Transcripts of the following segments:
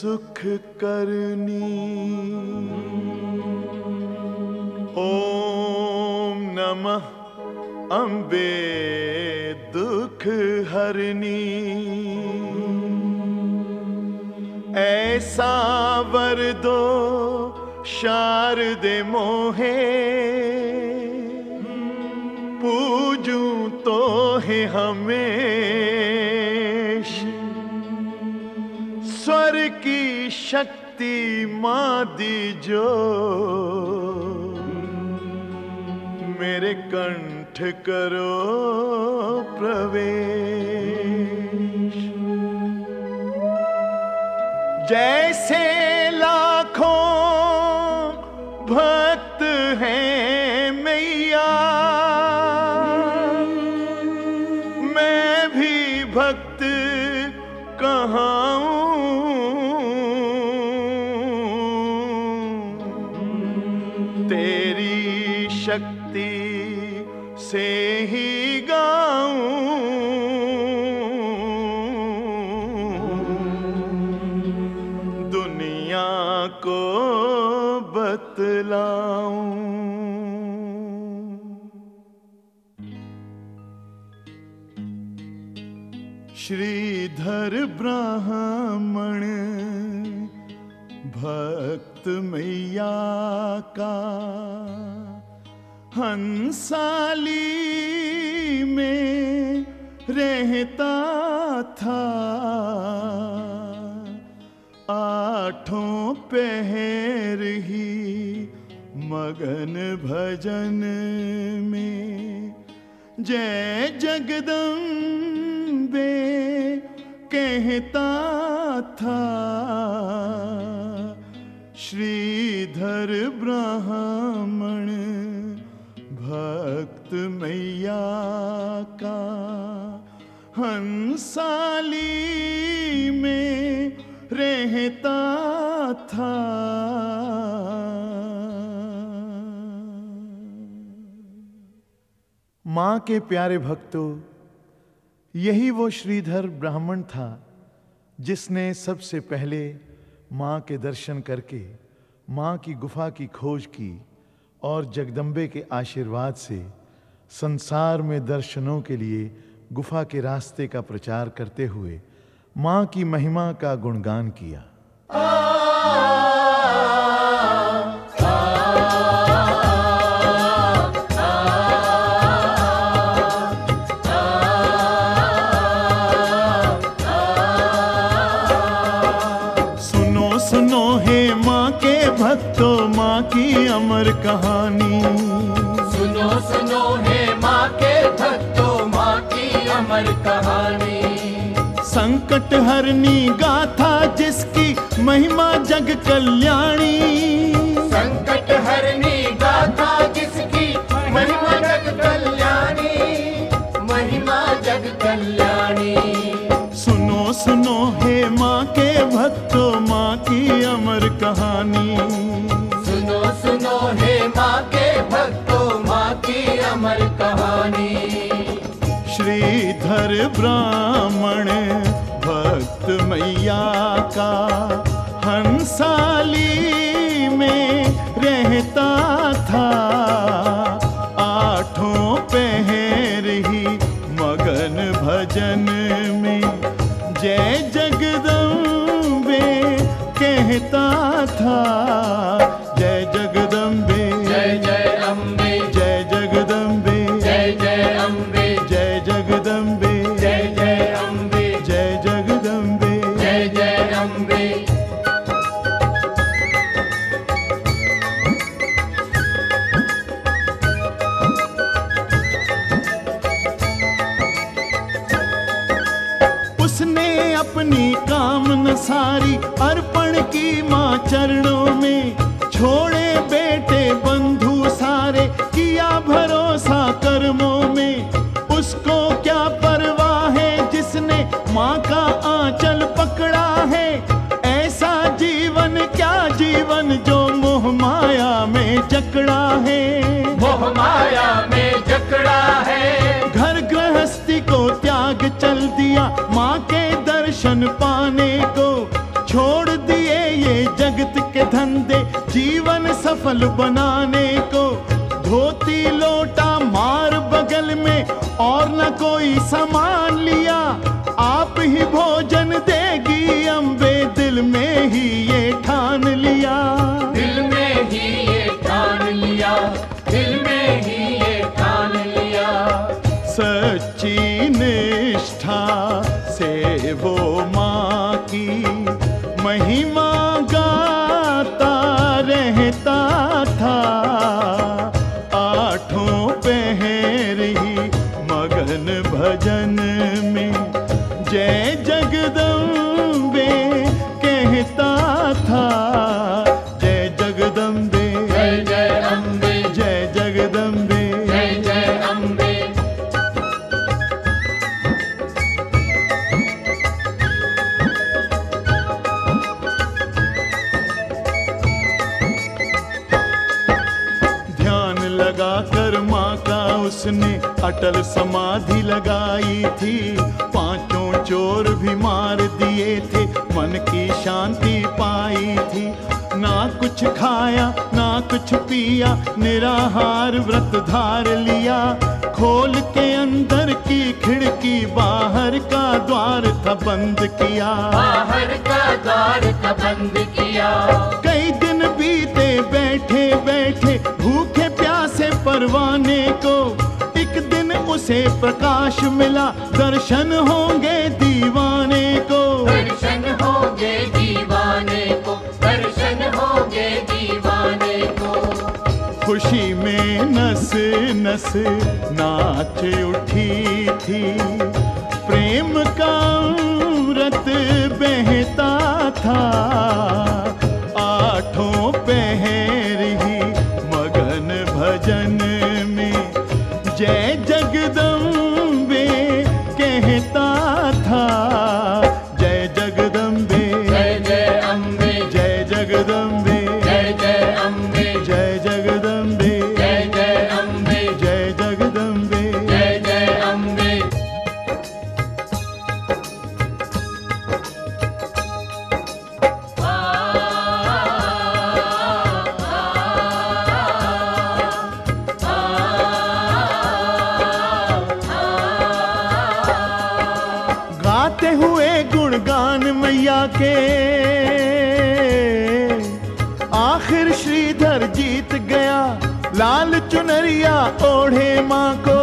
सुख करनी। ओम नमः अम्बे दुख हरनी। ऐसा वर दो शारदे मोहे, पूजूं तो है हमेश। स्वर की शक्ति मां दीजो, मेरे कंठ करो प्रवेश। जैसे लाखों भक्त हैं मैया, मैं भी भक्त कहाऊं। तेरी शक्ति से ही गाऊं, दुनिया को बतलाऊं। श्रीधर ब्राह्मण भक्त मैया का, हंसाली में रहता था। आठों पहर ही मगन भजन में, जय जगदम्बे कहता था। श्रीधर ब्राह्मण भक्त मैया का, हंसाली में रहता था। मां के प्यारे भक्तों, यही वो श्रीधर ब्राह्मण था जिसने सबसे पहले मां के दर्शन करके मां की गुफा की खोज की और जगदम्बे के आशीर्वाद से संसार में दर्शनों के लिए गुफा के रास्ते का प्रचार करते हुए मां की महिमा का गुणगान किया। सुनो सुनो हे मां के भक्तों, मां की अमर कहानी। सुनो सुनो हे मां के भक्तों, मां की अमर कहानी। संकट हरनी गाथा जिसकी महिमा जग कल्याणी। संकट हरनी गाथा जिसकी महिमा जग कल्याणी, महिमा जग कल्याणी। सुनो सुनो हे मां के भक्तों, मां की अमर कहानी। सुनो सुनो हे मां के भक्तों, मां की अमर कहानी। श्रीधर ब्राह्मण भक्त मैया का, हंसाली में रहता था। आठों पहर ही मगन भजन में, जय जगदम्बे कहता था। जय जगदम्बे, जय जय अम्बे, जय जगदम्बे, जय जय अम्बे, जय जगदम्बे, जय जय अम्बे, जय जगदम्बे, जय जय अम्बे। उसने अपनी कामना सारी अर्पण की मां चरणों में। छोड़े बेटे बंधु सारे, किया भरोसा कर्मों में। उसको क्या परवाह है जिसने मां का आंचल पकड़ा है। ऐसा जीवन क्या जीवन जो मोह माया में जकड़ा है। मोह माया में जकड़ा है। घर गृहस्थी को त्याग चल दिया, मां के दर्शन पाने को छोड़ दिया। सफल बनाने को। धोती लोटा मार बगल में और न कोई सामान लिया, आप ही भोजन देगी अम्बे, दिल में ही ये ठान लिया। दिल में ही ये ठान लिया, दिल में ही ये ठान लिया। सच्ची निष्ठा से वो माँ की महिमा गाता रहता था। आठों पहर ही मगन भजन में जय जगदम्बे कहता था। जय जगदम्बे, जय जय अम्बे, जय जगदम्बे, जय जय अम्बे। ध्यान लगाकर माँ का उसने अटल समाधि लगाई थी। पांचों चोर भी मार दिए थे, मन की शांति पाई थी। ना कुछ खाया ना कुछ पिया, निराहार व्रत धार लिया। खोल के अंदर की खिड़की, बाहर का द्वार था बंद किया। बाहर का द्वार था बंद किया। कई दिन बीते बैठे बैठे भूखे प्यासे परवाने को। एक दिन उसे प्रकाश मिला, दर्शन होंगे दीवाने को। दर्शन होंगे दीवाने को, दर्शन होंगे दीवाने को। खुशी में नस नस नाच उठी थी, प्रेम का अमृत बहता था। आठों पहर ही मगन भजन में जय जगदम्बे कहता था। जय जगदम्बे, जय जय अम्बे, जय जगदम्बे, जय जय अम्बे, जय जगदम्बे, जय जय अम्बे, जय जगदम्बे। जय जय अम्बे। गाते हुए गुणगान मैया के, आखिर श्रीधर जीत गया। लाल चुनरिया ओढ़े माँ को,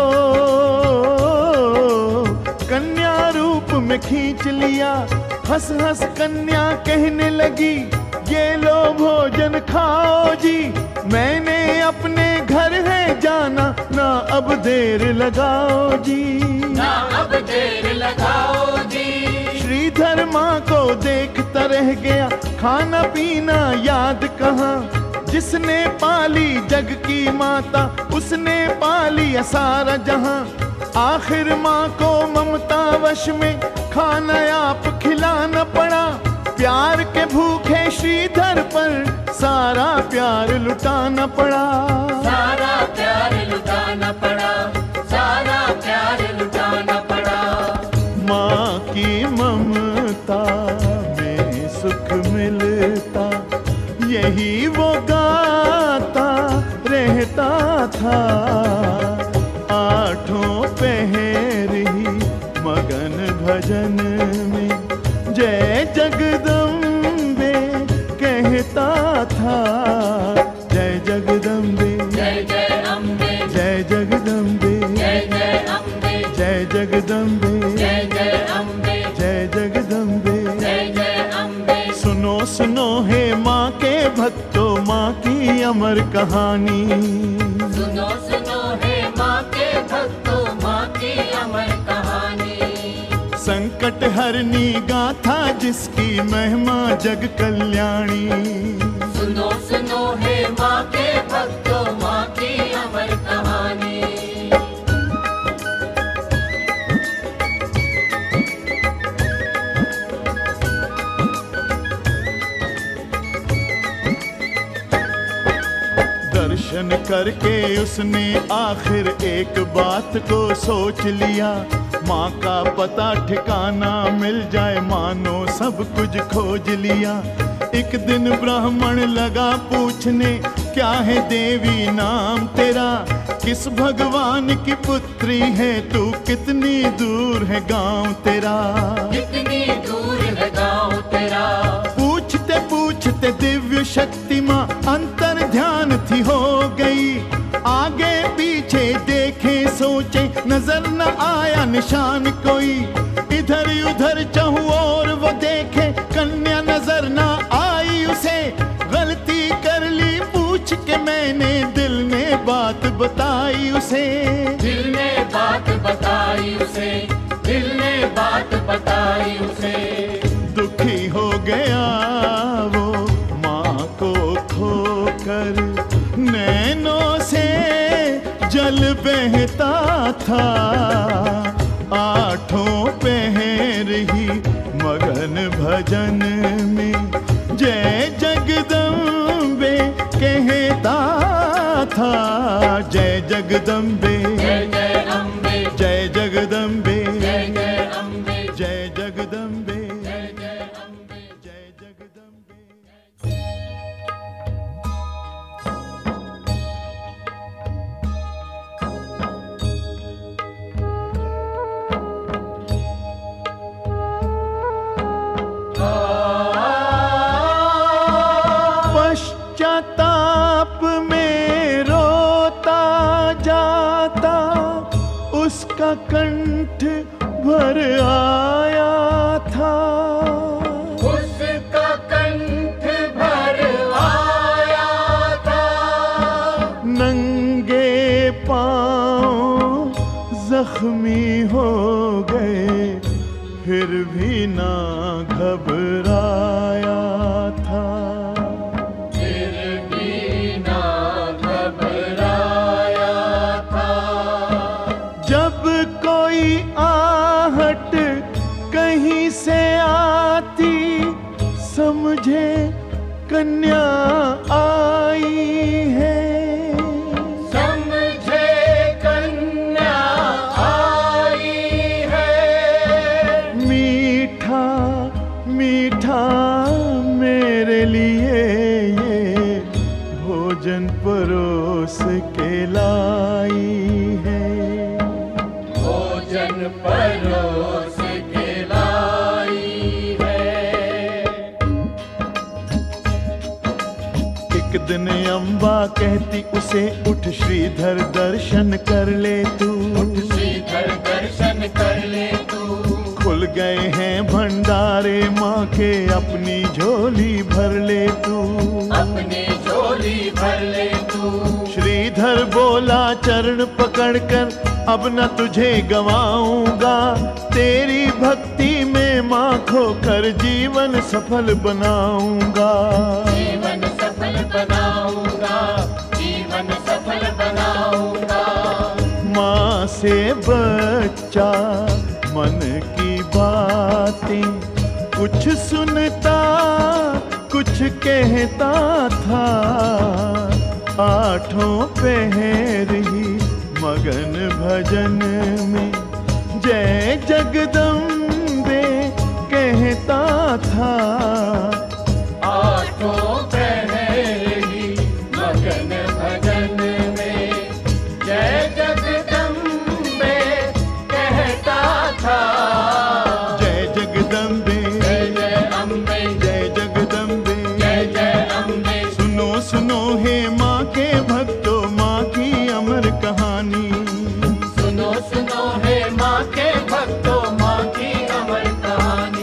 कन्या रूप में खींच लिया। हंस हंस कन्या कहने लगी, ये लो भोजन खाओ जी। मैंने अपने घर है जाना, ना अब देर लगाओ जी। ना अब देर लगाओ जी। श्रीधर माँ को देखता रह गया, खाना पीना याद कहाँ। जिसने पाली जग की माता, उसने पाली सारा जहां। आखिर माँ को ममता वश में खाना आप खिलाना पड़ा। प्यार के भूखे श्रीधर पर सारा प्यार लुटाना पड़ा। सारा प्यार लुटाना पड़ा, सारा प्यार लुटाना पड़ा। माँ की ममता में सुख मिलता, यही वो गाता रहता था। आठों पहर ही मगन भजन में जय जगदम्बे कहता था। जय जगदम्बे, जय जय अम्बे, जय जगदम्बे, जय जय अम्बे, जय जगदम्बे, जय जय अम्बे, जय जगदम्बे। जय जय अम्बे। सुनो सुनो हे माँ के भक्तों, माँ की अमर कहानी। सुनो सुनो हे माँ के भक्तों, माँ की अमर कहानी। संकट हरनी गाथा जिसकी महिमा जग कल्याणी। सुनो सुनो हे माँ के भक्तों, माँ की अमर कहानी। दर्शन करके उसने आखिर एक बात को सोच लिया। माँ का पता ठिकाना मिल जाए, मानो सब कुछ खोज लिया। एक दिन ब्राह्मण लगा पूछने, क्या है देवी नाम तेरा, किस भगवान की पुत्री है तू, कितनी दूर है गांव तेरा, कितनी दूर है गाँव तेरा। पूछते पूछते दिव्य शक्ति माँ अंतर ध्यान थी हो गई, आगे पीछे देखे सोचे नजर न आया निशान कोई, इधर उधर चहु और वो देखे कन्या नजर न आई उसे, गलती कर ली पूछ के मैंने, दिल ने बात बताई उसे, दिल ने बात बताई उसे, दिल ने बात बताई उसे। दुखी हो गया वो माँ को खोकर, नैनों से जल बहता था, आठों पहर ही मगन भजन में, जय जगदम्बे कहता था, जय जगदम्बे, जय जय अम्बे, जय जगदम्बे, जय जय अम्बे, जय जगदम्बे, जय जय अम्बे, जय जगदम्बे। पश्चाताप में रोता जाता, उसका कंठ भर आया था, उसका कंठ भर आया था, नंगे पांव जख्मी हो गए, फिर भी ना घबराया था, फिर भी ना घबराया था। जब कोई आहट कहीं से आती, समझे कन्या आई है, समझे कन्या आई है, मीठा मीठा मेरे लिए ये भोजन परोस के लाई है, भोजन परोस के लाई है। एक दिन अम्बा कहती उसे, उठ श्रीधर दर्शन कर ले तू, श्रीधर दर्शन कर ले तू, खुल गए हैं भंडारे माँ के, अपनी झोली भर ले तू, अपनी झोली भर ले तू। श्रीधर बोला चरण पकड़कर, अब न तुझे गवाऊंगा, तेरी भक्ति में माँ खोकर जीवन सफल बनाऊंगा, जीवन सफल बनाऊंगा, जीवन सफल बनाऊंगा। माँ से बच्चा मन की बातें कुछ सुनता कुछ कहता था, आठों पहर ही मगन भजन में, जय जगदम्बे कहता था, आठों पहर ही मगन भजन में, जय जगदम्बे कहता था, जय जगदम्बे, जय जय अम्बे, जय जगदम्बे, जय जय अम्बे। सुनो सुनो हे माँ के भक्तों, माँ की अमर कहानी, सुनो सुनो हे माँ के भक्तों, माँ की अमर कहानी।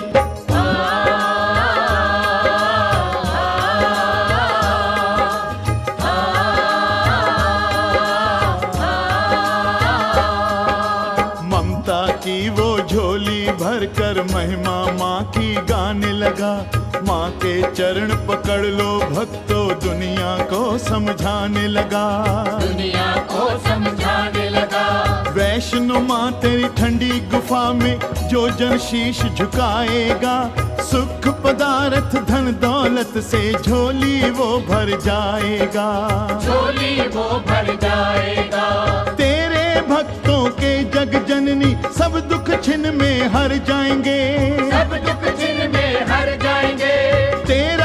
ममता की वो झोली भरकर महिमा माँ की गाने लगा, माँ के चरण पकड़ लो भक्तों, दुनिया को समझाने लगा, दुनिया को समझाने लगा। वैष्णो माँ तेरी ठंडी गुफा में जो जन शीश झुकाएगा, सुख पदार्थ धन दौलत से झोली वो भर जाएगा, झोली वो भर जाएगा। तेरे भक्तों के जग जननी सब दुख छिन में हर जाएंगे, सब दुख छिन में हर जाएंगे। तेरे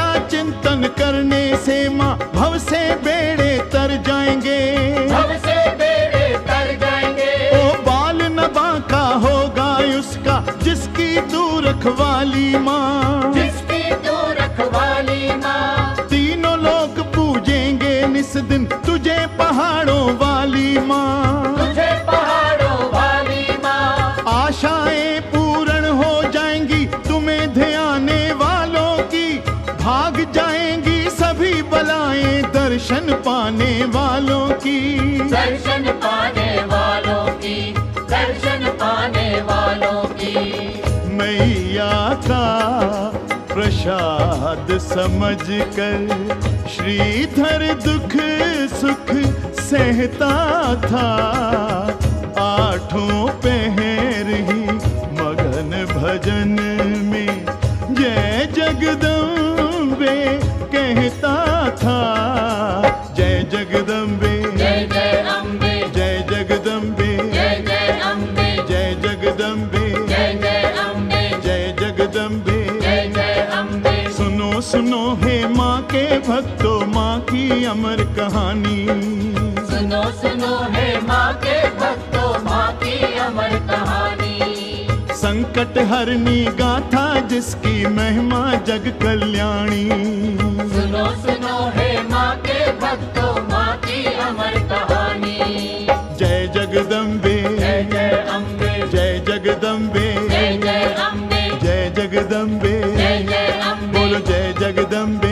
माँ भव से बेड़े तर जाएंगे, भव से बेड़े तर जाएंगे। ओ बाल न बांका होगा उसका जिसकी तू रखवाली माँ, जिसकी तू रखवाली माँ। तीनों लोग पूजेंगे निस दिन तुझे पहाड़ों वाली माँ, तुझे पहाड़ों वाली माँ। आशाएं पूर्ण हो जाएंगी तुम्हें ध्याने वालों की, भाग जाएंगी सभी बलाएं दर्शन पाने वालों की, दर्शन पाने वालों की, दर्शन पाने वालों की। मैया का प्रसाद समझकर श्रीधर दुख सुख सहता था, आठों पहर ही मगन भजन में जय जगदम्बे कहता था। जय जगदम्बे, जय जय अम्बे, जय जगदम्बे, जय जय अम्बे, जय जगदम्बे, जय जय अम्बे, जय जगदम्बे। जय जय अम्बे। सुनो सुनो हे माँ के भक्तों, माँ की अमर कहानी, सुनो सुनो हे माँ के भक्तों, माँ की अमर कहानी। संकट हरनी गाथा जिसकी महिमा जग कल्याणी, सुनो सुनो हे माँ के भक्तों, माँ की अमर कहानी। जय जगदम्बे, जय जय अम्बे, जय जगदम्बे, जय जय अम्बे, जय जगदम्बे, जय जय अम्बे। बोलो जय जगदम्बे।